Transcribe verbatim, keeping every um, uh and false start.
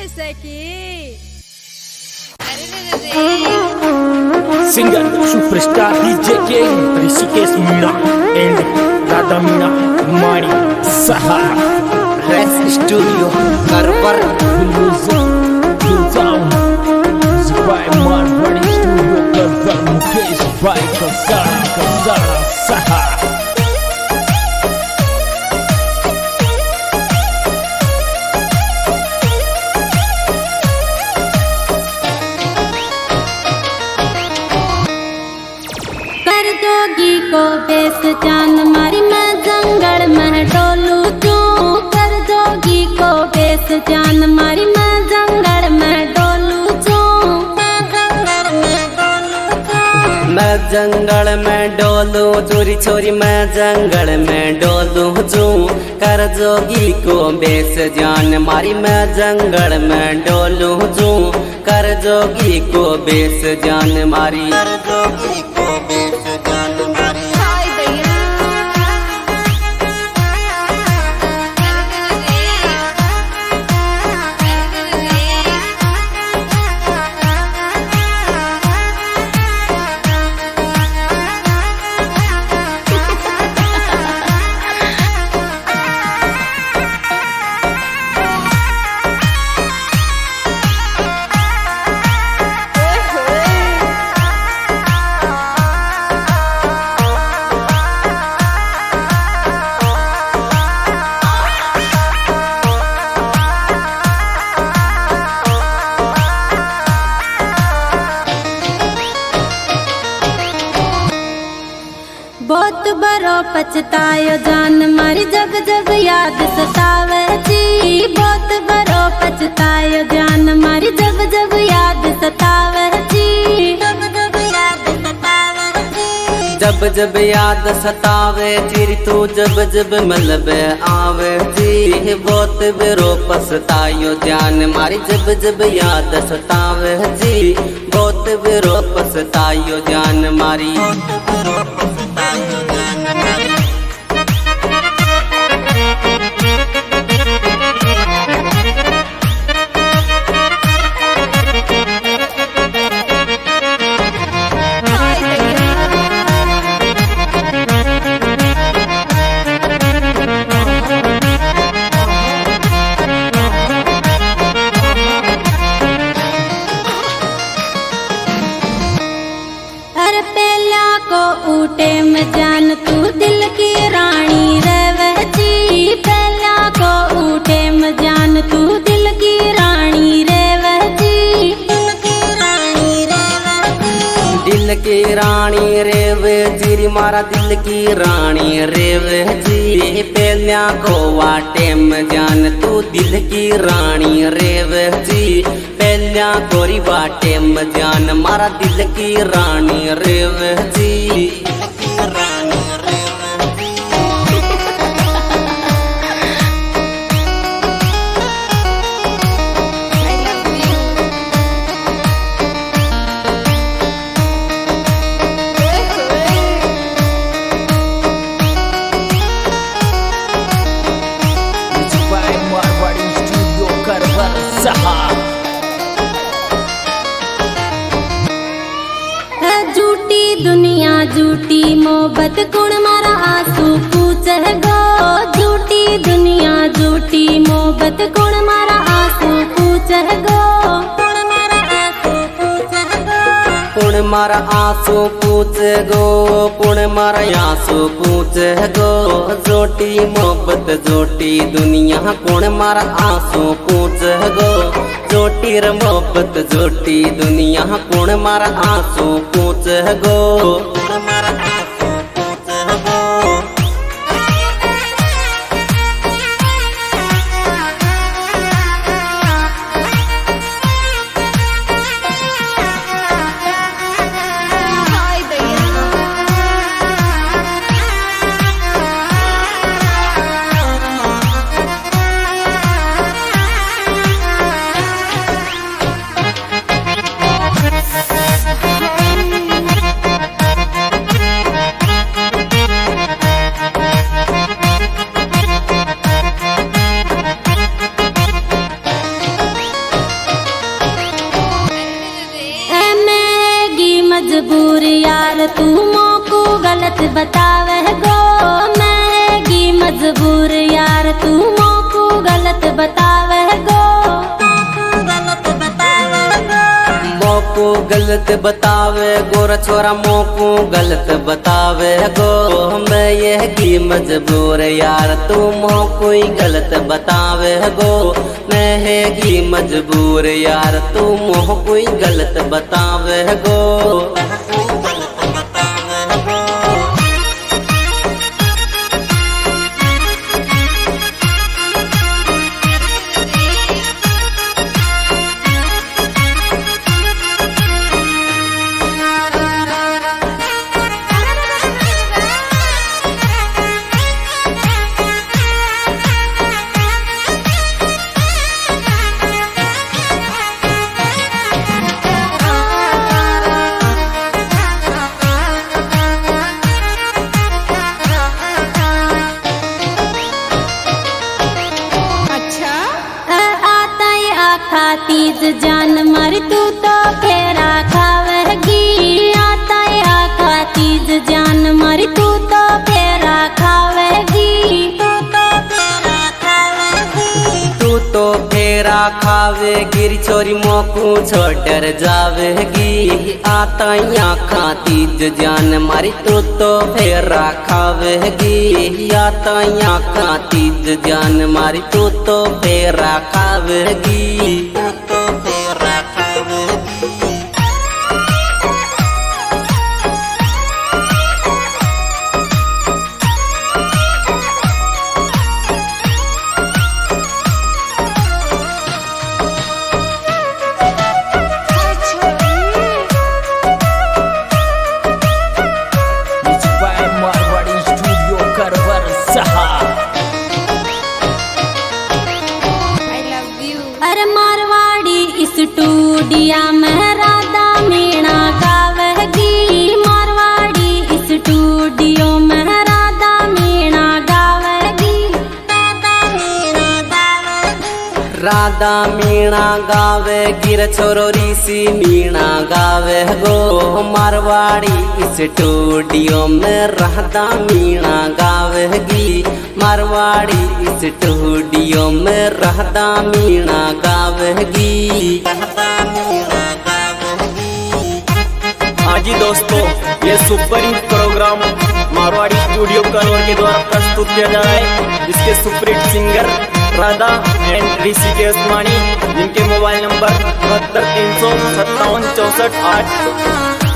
जैसे कि singer superstar DJ king Rishikesh Meena and Radha Meena मारी सहा रेस studio Karwar by Marwari studio Karwar Mukesh भाई कसारा कसारा सहा जोगी को बेस जान मारी मैं जंगल में डोलू चूं कर जोगी को बेस जान मारी मैं जंगल में डोलू चूं मैं जंगल में डोलू चूं मैं जंगल में डोलू चोरी छोरी मैं जंगल में डोलू चूं कर जोगी को बेस जान मारी मैं जंगल में डोलू चूं कर जोगी को बेस जान मारी कर जोगी को बेस जान मारी बहुत बड़ो पछतायो जान मारी जब जब याद सतावे जी बहुत बड़ो पछतायो जान मारी जब जब याद सतावे जी जब जब याद सतावे जी जब जब याद सतावे चिरी तू जब जब मिलबे आवे जी बहुत बड़ो पछतायो जान मारी जब जब याद सतावे जी बहुत बड़ो पछतायो जान मारी अरे पहला को ऊटे में जान तू दिल की रानी रेवती पहला को ऊटे में जान तू दिल की रानी रेवती दिल की रानी रेवती दिल की रानी रेवे जी मारा दिल की रानी रेवे जी पहला को वाटे में जान तू दिल की रानी रेवे जी पहला गोरी वाटे में जान मारा दिल की रानी रेवे जी रानी बाय मारवाड़ी स्टूडियो करवर सहा झूठी दुनिया झूठी मोहब्बत कुण मारा आंसू पूछ गो झूठी दुनिया झूठी मोहब्बत कुण मारा आंसू पूछ गो कुण मारा आंसू पूछ गो कुण मारा आंसू पूछ गो कुण मारा आंसू पूछ गो जोटी मोहब्बत जोटी दुनिया कुण मारा आंसू पूछ गो जोटी र मोहब्बत जोटी दुनिया कुण मारा आंसू पूछ गो कुण मारा आंसू पूछ गो मजबूर यार तू मोको गलत बतावे गो मैगी मजबूर यार तू मोको गलत बतावे गो मोको गलत बतावे गोरा छोरा मोको गलत बतावे गो मैं यही मजबूर यार तू मोको ही गलत बतावे गो मैं हैगी मजबूर यार तू मोको ही गलत बतावे गो तीज जान मर तू तो फेरा खावेगी आता आखा तीज जान मर तू तो फेरा खावेगी तू तो फेरा खावेगी री छोरी मोकू छोड़ जावेगी आता आखा तीज जान मारी तू तो फेरा खावेगी आता आखा तीज जान मारी तू तो फेरा खावेगी अरे मारवाड़ी स्टूडियो में राधा मीणा गावेगी मारवाड़ी स्टूडियो में राधा मीणा गावेगी राधा मीणा गावेगी रे छोरो ऋषि मीणा गावे गो मारवाड़ी स्टूडियो में राधा मीणा गावेगी मारवाड़ी स्टूडियो में राधा मीणा गावेगी। हाँ जी दोस्तों, ये super hit programme Marwari studio Karwar के द्वारा प्रस्तुत किया जा रहा है, जिसके super hit singer Radha and Rishi K Usmani, जिनके मोबाइल नंबर बहत्तर तीन सौ सत्तावन चौसठ आठ।